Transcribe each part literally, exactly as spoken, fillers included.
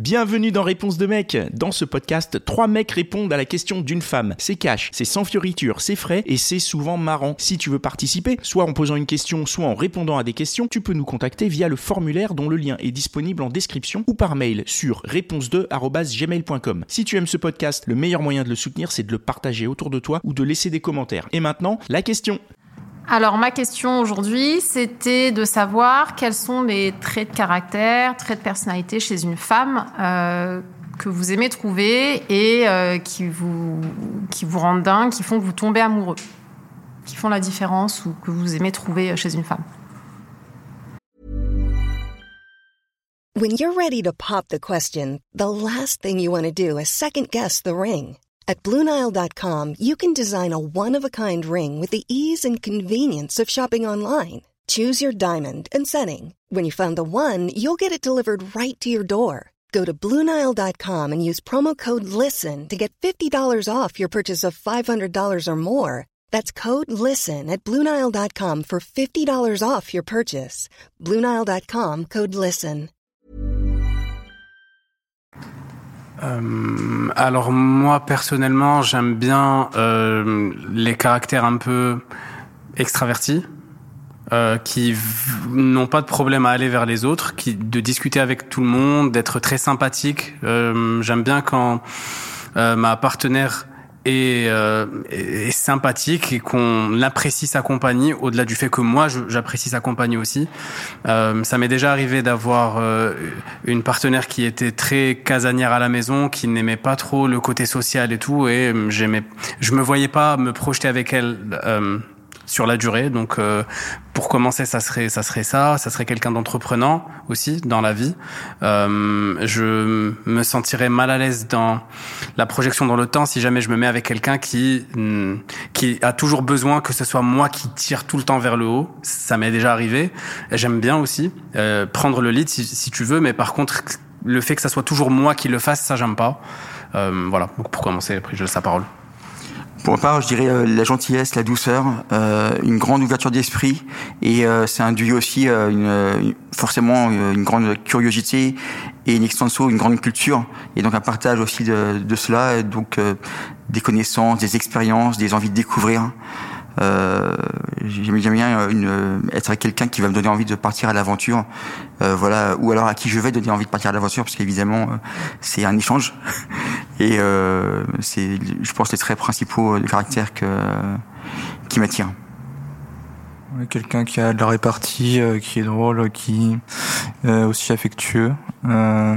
Bienvenue dans Réponse de mec. Dans ce podcast, trois mecs répondent à la question d'une femme. C'est cash, c'est sans fioriture, c'est frais et c'est souvent marrant. Si tu veux participer, soit en posant une question, soit en répondant à des questions, tu peux nous contacter via le formulaire dont le lien est disponible en description ou par mail sur réponse deux arobase gmail point com. Si tu aimes ce podcast, le meilleur moyen de le soutenir, c'est de le partager autour de toi ou de laisser des commentaires. Et maintenant, la question. Alors, ma question aujourd'hui, c'était de savoir quels sont les traits de caractère, traits de personnalité chez une femme euh, que vous aimez trouver et euh, qui vous, qui vous rendent dingue, qui font que vous tombez amoureux, qui font la différence ou que vous aimez trouver chez une femme. When you're ready to pop the question, the last thing you want to do is second-guess the ring. At Blue Nile dot com, you can design a one-of-a-kind ring with the ease and convenience of shopping online. Choose your diamond and setting. When you find the one, you'll get it delivered right to your door. Go to Blue Nile dot com and use promo code LISTEN to get fifty dollars off your purchase of five hundred dollars or more. That's code LISTEN at Blue Nile dot com for fifty dollars off your purchase. Blue Nile dot com, code LISTEN. Euh, alors moi personnellement j'aime bien euh, les caractères un peu extravertis euh, qui v- n'ont pas de problème à aller vers les autres, qui de discuter avec tout le monde, d'être très sympathique. Euh, j'aime bien quand euh, ma partenaire est, euh, est sympathique et qu'on apprécie sa compagnie au-delà du fait que moi je, j'apprécie sa compagnie aussi. Euh, ça m'est déjà arrivé d'avoir euh, une partenaire qui était très casanière à la maison, qui n'aimait pas trop le côté social et tout, et j'aimais, je me voyais pas me projeter avec elle euh, sur la durée. Donc euh, pour commencer, ça serait ça serait ça, ça serait quelqu'un d'entreprenant aussi dans la vie. Euh, je me sentirais mal à l'aise dans la projection dans le temps si jamais je me mets avec quelqu'un qui qui a toujours besoin que ce soit moi qui tire tout le temps vers le haut. Ça m'est déjà arrivé. J'aime bien aussi euh, prendre le lead si, si tu veux, mais par contre le fait que ça soit toujours moi qui le fasse, ça j'aime pas. Euh, voilà. Donc pour commencer, après je laisse la parole. Pour ma part, je dirais euh, la gentillesse, la douceur, euh, une grande ouverture d'esprit, et euh, c'est induit aussi euh, une, une, forcément une grande curiosité et une extenso, une grande culture, et donc un partage aussi de, de cela, donc euh, des connaissances, des expériences, des envies de découvrir. Euh, j'aime bien une, être avec quelqu'un qui va me donner envie de partir à l'aventure, euh, voilà, ou alors à qui je vais donner envie de partir à l'aventure, parce qu'évidemment euh, c'est un échange, et euh, c'est, je pense, les traits principaux de caractère que qui m'attirent. Quelqu'un qui a de la répartie, euh, qui est drôle, qui est euh, aussi affectueux euh,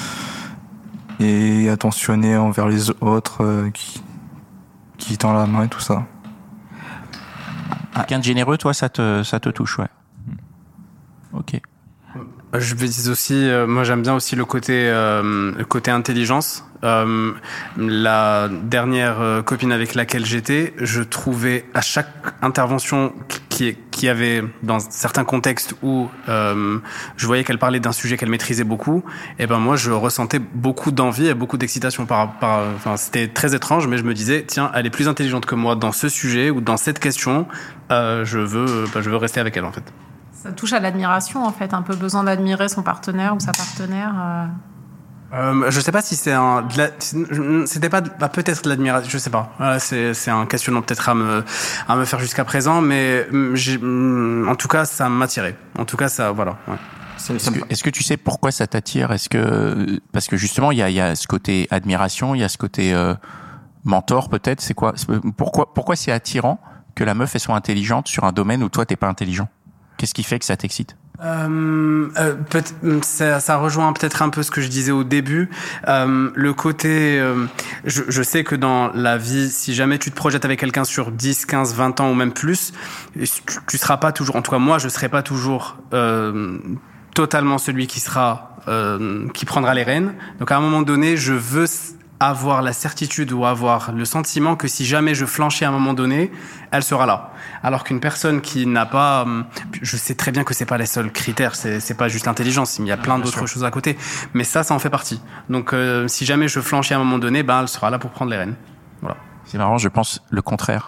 et attentionné envers les autres, euh, qui qui tend la main et tout ça. Quelqu'un de généreux, toi, ça te, ça te touche, ouais. Ok. Je vais dire aussi, euh, moi j'aime bien aussi le côté, euh, le côté intelligence. Euh, la dernière euh, copine avec laquelle j'étais, je trouvais à chaque intervention qui, qui avait dans certains contextes où euh, je voyais qu'elle parlait d'un sujet qu'elle maîtrisait beaucoup, et ben moi je ressentais beaucoup d'envie et beaucoup d'excitation par, par, enfin c'était très étrange, mais je me disais tiens, elle est plus intelligente que moi dans ce sujet ou dans cette question, euh, je veux, bah, je veux rester avec elle en fait. Ça touche à l'admiration, en fait, un peu besoin d'admirer son partenaire ou sa partenaire. Euh... Euh, je sais pas si c'est un, de la, c'était pas, bah, peut-être de l'admiration, je sais pas. Voilà, c'est, c'est un questionnement peut-être à me, à me faire jusqu'à présent, mais j'ai, en tout cas, ça m'attirait. En tout cas, ça, voilà. Ouais. Est-ce que, est-ce que tu sais pourquoi ça t'attire ? Est-ce que, parce que justement, il y a, il y a ce côté admiration, il y a ce côté euh, mentor peut-être. C'est quoi ? Pourquoi, pourquoi c'est attirant que la meuf elle soit intelligente sur un domaine où toi t'es pas intelligent ? Qu'est-ce qui fait que ça t'excite ? Euh, euh, peut- ça, ça rejoint peut-être un peu ce que je disais au début. Euh, le côté, euh, je, je sais que dans la vie, si jamais tu te projettes avec quelqu'un sur dix, quinze, vingt ans ou même plus, tu, tu seras pas toujours, en tout cas moi, je serai pas toujours euh, totalement celui qui sera, euh, qui prendra les rênes. Donc à un moment donné, je veux avoir la certitude ou avoir le sentiment que si jamais je flanchais à un moment donné, elle sera là. Alors qu'une personne qui n'a pas, je sais très bien que c'est pas les seuls critères, c'est, c'est pas juste l'intelligence, il y a plein d'autres sûr. choses à côté, mais ça, ça en fait partie. Donc, euh, si jamais je flanchais à un moment donné, ben, elle sera là pour prendre les rênes. Voilà. C'est marrant, je pense le contraire.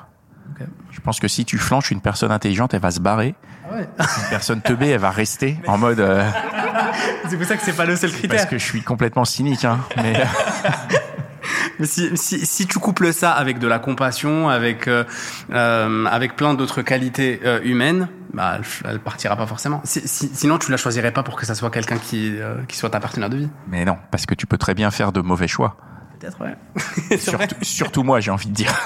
Okay. Je pense que si tu flanches une personne intelligente, elle va se barrer. Ah ouais. Une personne teubée, elle va rester en mode... Euh... C'est pour ça que c'est pas le seul critère. Parce que je suis complètement cynique, hein. Mais... Mais si, si, si tu couples ça avec de la compassion, avec, euh, euh, avec plein d'autres qualités euh, humaines, bah, elle, elle partira pas forcément. Si, si, sinon, tu la choisirais pas pour que ça soit quelqu'un qui, euh, qui soit ta partenaire de vie. Mais non, parce que tu peux très bien faire de mauvais choix. Peut-être, ouais. surtout, surtout moi, j'ai envie de dire.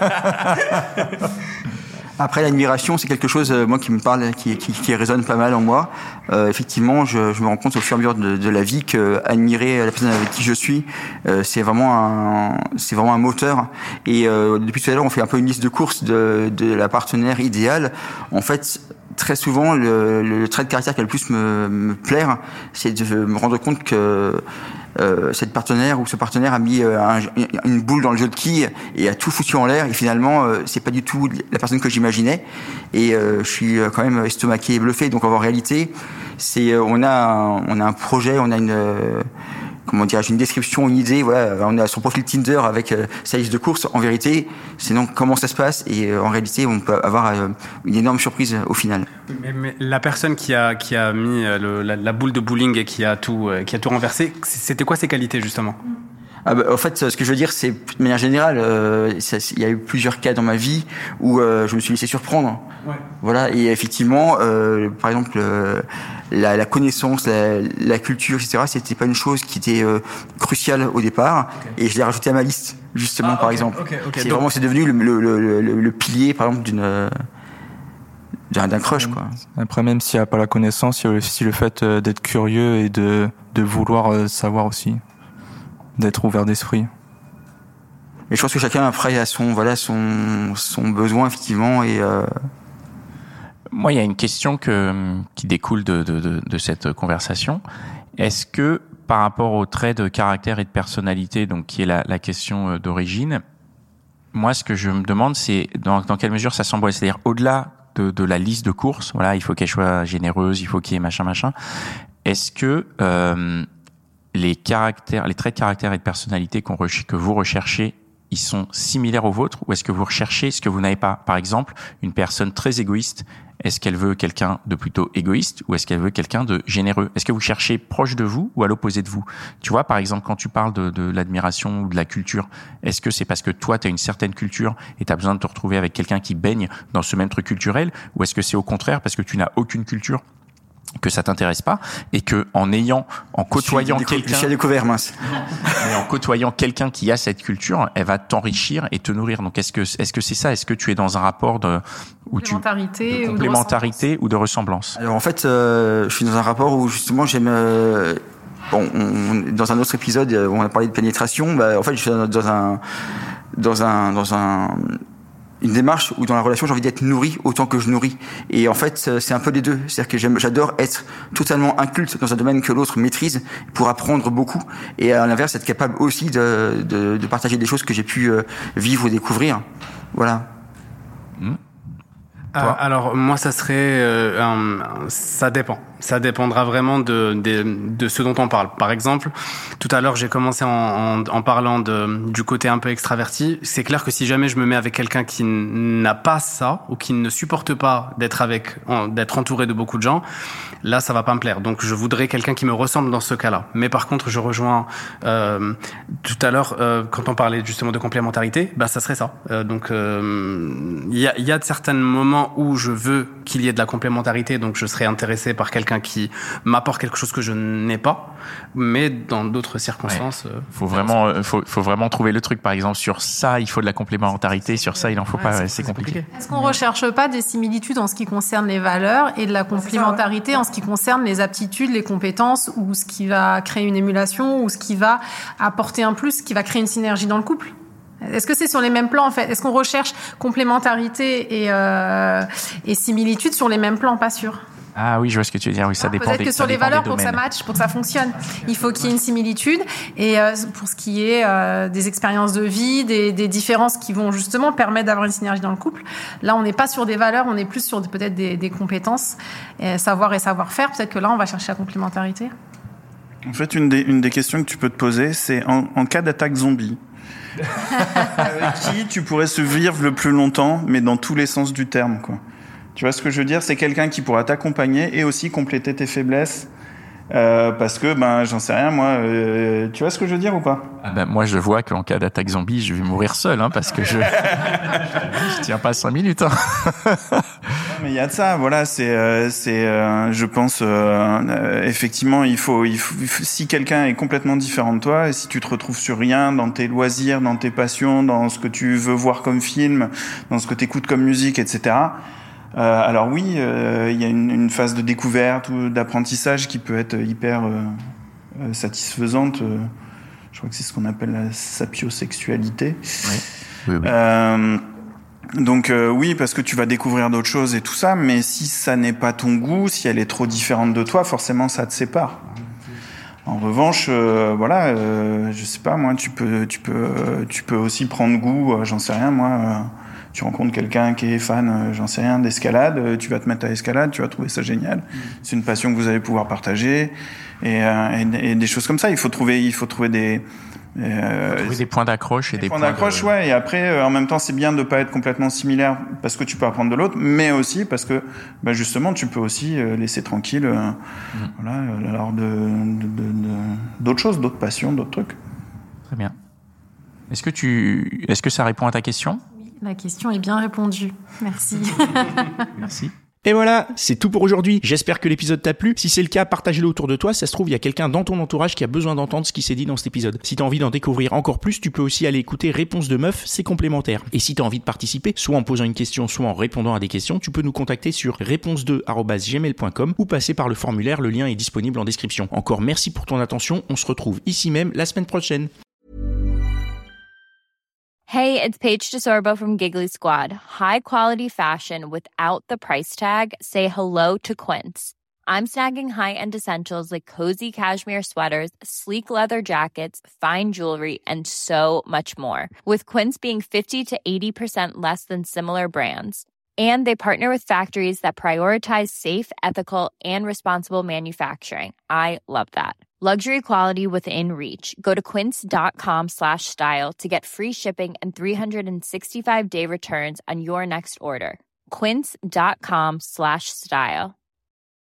Après, l'admiration, c'est quelque chose, euh, moi, qui me parle, qui, qui, qui résonne pas mal en moi. Euh, effectivement, je, je me rends compte au fur et à mesure de, de la vie que admirer la personne avec qui je suis, euh, c'est vraiment un, c'est vraiment un moteur. Et euh, depuis tout à l'heure, on fait un peu une liste de courses de, de la partenaire idéale. En fait, très souvent, le, le trait de caractère qui va le plus me, me plaire, c'est de me rendre compte que Euh, cette partenaire ou ce partenaire a mis euh, un, une boule dans le jeu de quilles et a tout foutu en l'air, et finalement euh, c'est pas du tout la personne que j'imaginais, et euh, je suis quand même estomaqué et bluffé. Donc en réalité, c'est euh, on a un, on a un projet, on a une euh, comment dirais-je, une description, une idée, voilà, on a son profil Tinder avec euh, sa liste de courses. En vérité, c'est donc comment ça se passe, et euh, en réalité, on peut avoir euh, une énorme surprise au final. Mais, mais la personne qui a qui a mis le, la, la boule de bowling et qui a tout euh, qui a tout renversé, c'était quoi ses qualités justement? Ah bah, en fait, ce que je veux dire, c'est de manière générale, euh, ça, il y a eu plusieurs cas dans ma vie où euh, je me suis laissé surprendre. Ouais. Voilà, et effectivement, euh, par exemple, euh, la, la connaissance, la, la culture, et cetera, c'était pas une chose qui était euh, cruciale au départ, okay. Et je l'ai rajouté à ma liste, justement, ah, par okay, exemple. Okay, okay. C'est Donc... vraiment, c'est devenu le, le, le, le, le pilier, par exemple, d'une d'un, d'un crush, quoi. Après, même s'il n'y a pas la connaissance, il y a aussi le fait d'être curieux et de de vouloir savoir aussi. D'être ouvert d'esprit. Et je pense que chacun après a son voilà son son besoin effectivement, et euh... moi il y a une question que qui découle de de de, de cette conversation. Est-ce que par rapport aux traits de caractère et de personnalité, donc qui est la la question d'origine, moi ce que je me demande c'est dans dans quelle mesure ça s'emboîte, c'est-à-dire au-delà de de la liste de courses, voilà, il faut qu'elle soit généreuse, il faut qu'il y ait machin machin. Est-ce que euh, les caractères, les traits de caractère et de personnalité qu'on recherche, que vous recherchez, ils sont similaires aux vôtres, ou est-ce que vous recherchez ce que vous n'avez pas? Par exemple, une personne très égoïste, est-ce qu'elle veut quelqu'un de plutôt égoïste, ou est-ce qu'elle veut quelqu'un de généreux? Est-ce que vous cherchez proche de vous ou à l'opposé de vous? Tu vois, par exemple, quand tu parles de, de l'admiration ou de la culture, est-ce que c'est parce que toi, tu as une certaine culture et tu as besoin de te retrouver avec quelqu'un qui baigne dans ce même truc culturel, ou est-ce que c'est au contraire parce que tu n'as aucune culture, que ça t'intéresse pas, et que en ayant, en côtoyant quelqu'un, je suis à découvert, mince. Mais en côtoyant quelqu'un qui a cette culture, elle va t'enrichir et te nourrir. Donc est-ce que est-ce que c'est ça? Est-ce que tu es dans un rapport de où tu complémentarité, de complémentarité ou de ressemblance? Alors en fait, euh, je suis dans un rapport où justement j'aime. Euh, bon, on, dans un autre épisode, on a parlé de pénétration. Bah, en fait, je suis dans un dans un dans un une démarche où dans la relation j'ai envie d'être nourri autant que je nourris, et en fait c'est un peu les deux, c'est-à-dire que j'aime, j'adore être totalement inculte dans un domaine que l'autre maîtrise pour apprendre beaucoup, et à l'inverse être capable aussi de, de, de partager des choses que j'ai pu vivre ou découvrir, voilà. Mmh. Euh, alors moi ça serait euh, un, ça dépend ça dépendra vraiment de, de de ce dont on parle. Par exemple, tout à l'heure j'ai commencé en, en, en parlant de du côté un peu extraverti. C'est clair que si jamais je me mets avec quelqu'un qui n'a pas ça, ou qui ne supporte pas d'être avec d'être entouré de beaucoup de gens, là ça va pas me plaire. Donc je voudrais quelqu'un qui me ressemble dans ce cas-là. Mais par contre je rejoins euh, tout à l'heure euh, quand on parlait justement de complémentarité, bah ça serait ça. Euh, donc il euh, y a il y a de certains moments où je veux qu'il y ait de la complémentarité, donc je serais intéressé par quelqu'un qui m'apporte quelque chose que je n'ai pas, mais dans d'autres circonstances... Ouais. Faut vraiment, euh, faut, faut vraiment trouver le truc. Par exemple, sur ça, il faut de la complémentarité, sur ça, il n'en faut ouais, pas, c'est, ouais, c'est, c'est compliqué. compliqué. Est-ce qu'on ne recherche pas des similitudes en ce qui concerne les valeurs et de la complémentarité ça, ouais. en ce qui concerne les aptitudes, les compétences, ou ce qui va créer une émulation, ou ce qui va apporter un plus, ce qui va créer une synergie dans le couple? Est-ce que c'est sur les mêmes plans, en fait? Est-ce qu'on recherche complémentarité et, euh, et similitude sur les mêmes plans? Pas sûr. Ah oui, je vois ce que tu veux dire. Oui, ça ah, dépend. Peut-être des, que sur les valeurs, pour que ça matche, pour que ça fonctionne, il faut qu'il y ait une similitude. Et euh, pour ce qui est euh, des expériences de vie, des, des différences qui vont justement permettre d'avoir une synergie dans le couple, là, on n'est pas sur des valeurs, on est plus sur des, peut-être des, des compétences, et savoir et savoir-faire. Peut-être que là, on va chercher la complémentarité. En fait, une des, une des questions que tu peux te poser, c'est en, en cas d'attaque zombie, Avec qui tu pourrais se vivre le plus longtemps, mais dans tous les sens du terme, quoi. Tu vois ce que je veux dire? C'est quelqu'un qui pourra t'accompagner et aussi compléter tes faiblesses. Euh, parce que, ben, j'en sais rien, moi. Euh, tu vois ce que je veux dire ou pas? Ah ben, moi, je vois qu'en cas d'attaque zombie, je vais mourir seul, hein, parce que je, je tiens pas cinq minutes. Hein. Mais il y a de ça, voilà. C'est, euh, c'est, euh, je pense, euh, euh, effectivement, il faut, il faut, il faut, si quelqu'un est complètement différent de toi, et si tu te retrouves sur rien, dans tes loisirs, dans tes passions, dans ce que tu veux voir comme film, dans ce que t'écoutes comme musique, et cetera. Euh, alors oui, euh, il y a une, une phase de découverte ou d'apprentissage qui peut être hyper euh, euh, satisfaisante. Euh, je crois que c'est ce qu'on appelle la sapiosexualité. Oui. Oui, oui. Euh, donc euh, oui, parce que tu vas découvrir d'autres choses et tout ça, mais si ça n'est pas ton goût, si elle est trop différente de toi, forcément ça te sépare. En revanche, euh, voilà, euh, je sais pas, moi, tu peux, tu peux, tu peux aussi prendre goût, euh, j'en sais rien, moi. Euh, Tu rencontres quelqu'un qui est fan, euh, j'en sais rien, d'escalade, euh, tu vas te mettre à l'escalade, tu vas trouver ça génial. Mmh. C'est une passion que vous allez pouvoir partager et, euh, et, et des choses comme ça. Il faut trouver, il faut trouver des euh, trouver des points d'accroche et des, des points, points d'accroche, de... ouais. Et après, euh, en même temps, c'est bien de pas être complètement similaire parce que tu peux apprendre de l'autre, mais aussi parce que, bah, justement, tu peux aussi euh, laisser tranquille, euh, mmh. voilà, euh, alors de, de, de, de d'autres choses, d'autres passions, d'autres trucs. Très bien. Est-ce que tu, est-ce que ça répond à ta question? La question est bien répondue. Merci. Merci. Et voilà, c'est tout pour aujourd'hui. J'espère que l'épisode t'a plu. Si c'est le cas, partage-le autour de toi. Ça se trouve, il y a quelqu'un dans ton entourage qui a besoin d'entendre ce qui s'est dit dans cet épisode. Si t'as envie d'en découvrir encore plus, tu peux aussi aller écouter Réponse de Meuf, c'est complémentaire. Et si t'as envie de participer, soit en posant une question, soit en répondant à des questions, tu peux nous contacter sur réponse deux arobase gmail point com ou passer par le formulaire. Le lien est disponible en description. Encore merci pour ton attention. On se retrouve ici même la semaine prochaine. Hey, it's Paige DeSorbo from Giggly Squad. High quality fashion without the price tag. Say hello to Quince. I'm snagging high-end essentials like cozy cashmere sweaters, sleek leather jackets, fine jewelry, and so much more. With Quince being fifty to eighty percent less than similar brands. And they partner with factories that prioritize safe, ethical, and responsible manufacturing. I love that. Luxury quality within reach. Go to quince.com slash style to get free shipping and three sixty-five day returns on your next order. Quince.com slash style.